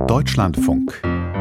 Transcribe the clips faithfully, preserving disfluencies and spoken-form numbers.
Deutschlandfunk.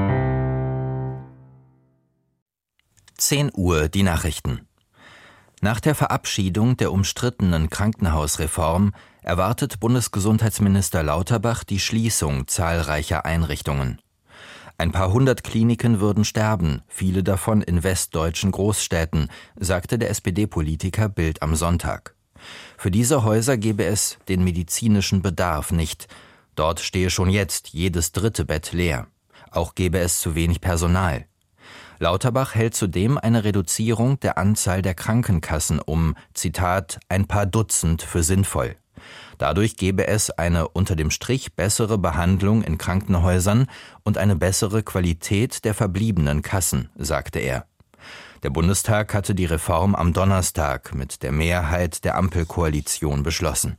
zehn Uhr, die Nachrichten. Nach der Verabschiedung der umstrittenen Krankenhausreform erwartet Bundesgesundheitsminister Lauterbach die Schließung zahlreicher Einrichtungen. Ein paar hundert Kliniken würden sterben, viele davon in westdeutschen Großstädten, sagte der S P D-Politiker Bild am Sonntag. Für diese Häuser gebe es den medizinischen Bedarf nicht. Dort stehe schon jetzt jedes dritte Bett leer. Auch gebe es zu wenig Personal. Lauterbach hält zudem eine Reduzierung der Anzahl der Krankenkassen um, Zitat, ein paar Dutzend für sinnvoll. Dadurch gebe es eine unter dem Strich bessere Behandlung in Krankenhäusern und eine bessere Qualität der verbliebenen Kassen, sagte er. Der Bundestag hatte die Reform am Donnerstag mit der Mehrheit der Ampelkoalition beschlossen.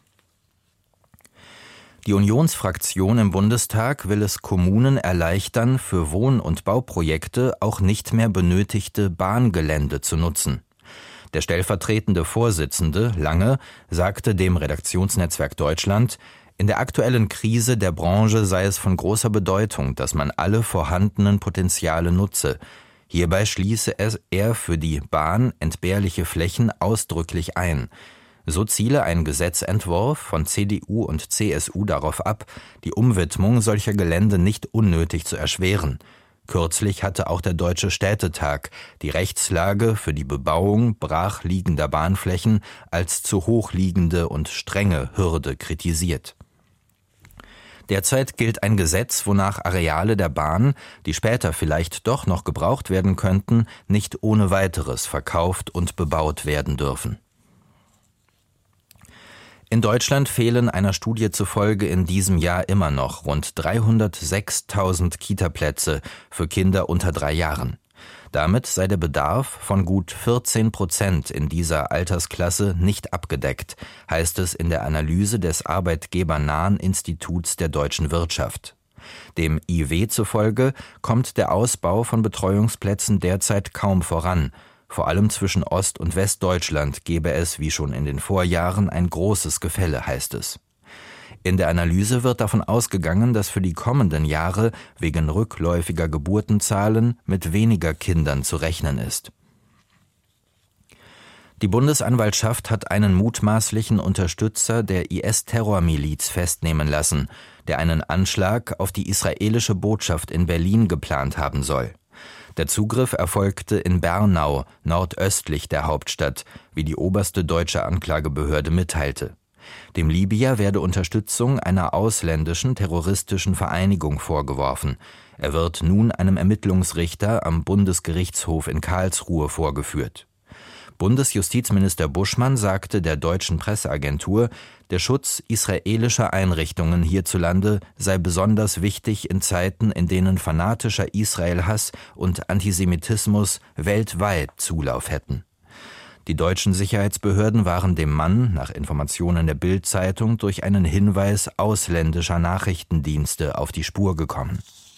Die Unionsfraktion im Bundestag will es Kommunen erleichtern, für Wohn- und Bauprojekte auch nicht mehr benötigte Bahngelände zu nutzen. Der stellvertretende Vorsitzende, Lange, sagte dem Redaktionsnetzwerk Deutschland, in der aktuellen Krise der Branche sei es von großer Bedeutung, dass man alle vorhandenen Potenziale nutze. Hierbei schließe er für die Bahn entbehrliche Flächen ausdrücklich ein. So ziele ein Gesetzentwurf von C D U und C S U darauf ab, die Umwidmung solcher Gelände nicht unnötig zu erschweren. Kürzlich hatte auch der Deutsche Städtetag die Rechtslage für die Bebauung brachliegender Bahnflächen als zu hoch liegende und strenge Hürde kritisiert. Derzeit gilt ein Gesetz, wonach Areale der Bahn, die später vielleicht doch noch gebraucht werden könnten, nicht ohne weiteres verkauft und bebaut werden dürfen. In Deutschland fehlen einer Studie zufolge in diesem Jahr immer noch rund dreihundertsechstausend Kitaplätze für Kinder unter drei Jahren. Damit sei der Bedarf von gut vierzehn Prozent in dieser Altersklasse nicht abgedeckt, heißt es in der Analyse des arbeitgebernahen Instituts der deutschen Wirtschaft. Dem I W zufolge kommt der Ausbau von Betreuungsplätzen derzeit kaum voran. Vor allem zwischen Ost- und Westdeutschland gebe es, wie schon in den Vorjahren, ein großes Gefälle, heißt es. In der Analyse wird davon ausgegangen, dass für die kommenden Jahre wegen rückläufiger Geburtenzahlen mit weniger Kindern zu rechnen ist. Die Bundesanwaltschaft hat einen mutmaßlichen Unterstützer der I S-Terrormiliz festnehmen lassen, der einen Anschlag auf die israelische Botschaft in Berlin geplant haben soll. Der Zugriff erfolgte in Bernau, nordöstlich der Hauptstadt, wie die oberste deutsche Anklagebehörde mitteilte. Dem Libyer werde Unterstützung einer ausländischen terroristischen Vereinigung vorgeworfen. Er wird nun einem Ermittlungsrichter am Bundesgerichtshof in Karlsruhe vorgeführt. Bundesjustizminister Buschmann sagte der deutschen Presseagentur, der Schutz israelischer Einrichtungen hierzulande sei besonders wichtig in Zeiten, in denen fanatischer Israel-Hass und Antisemitismus weltweit Zulauf hätten. Die deutschen Sicherheitsbehörden waren dem Mann, nach Informationen der Bild-Zeitung, durch einen Hinweis ausländischer Nachrichtendienste auf die Spur gekommen.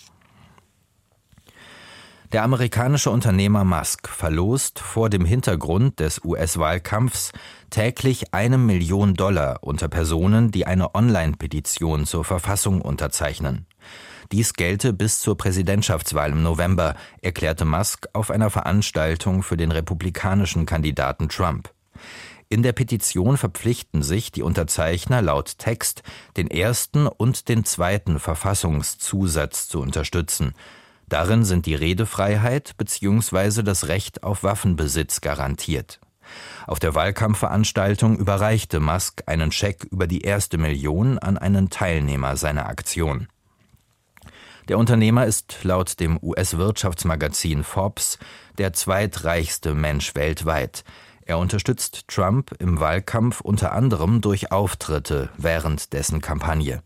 Der amerikanische Unternehmer Musk verlost vor dem Hintergrund des U S-Wahlkampfs täglich eine Million Dollar unter Personen, die eine Online-Petition zur Verfassung unterzeichnen. Dies gelte bis zur Präsidentschaftswahl im November, erklärte Musk auf einer Veranstaltung für den republikanischen Kandidaten Trump. In der Petition verpflichten sich die Unterzeichner laut Text, den ersten und den zweiten Verfassungszusatz zu unterstützen. Darin sind die Redefreiheit bzw. das Recht auf Waffenbesitz garantiert. Auf der Wahlkampfveranstaltung überreichte Musk einen Scheck über die erste Million an einen Teilnehmer seiner Aktion. Der Unternehmer ist laut dem U S-Wirtschaftsmagazin Forbes der zweitreichste Mensch weltweit. Er unterstützt Trump im Wahlkampf unter anderem durch Auftritte während dessen Kampagne.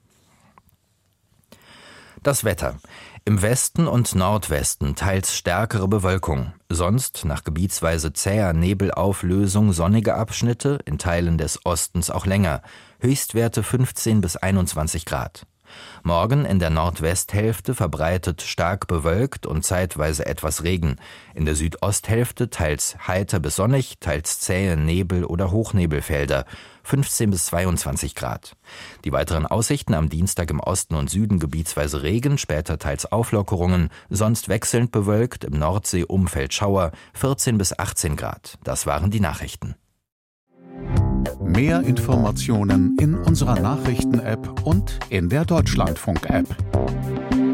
Das Wetter. Im Westen und Nordwesten teils stärkere Bewölkung, sonst nach gebietsweise zäher Nebelauflösung sonnige Abschnitte, in Teilen des Ostens auch länger, Höchstwerte fünfzehn bis einundzwanzig Grad. Morgen in der Nordwesthälfte verbreitet stark bewölkt und zeitweise etwas Regen. In der Südosthälfte teils heiter bis sonnig, teils zähe Nebel- oder Hochnebelfelder. fünfzehn bis zweiundzwanzig Grad. Die weiteren Aussichten: am Dienstag im Osten und Süden gebietsweise Regen, später teils Auflockerungen, sonst wechselnd bewölkt, im Nordsee-Umfeld Schauer, vierzehn bis achtzehn Grad. Das waren die Nachrichten. Mehr Informationen in unserer Nachrichten-App und in der Deutschlandfunk-App.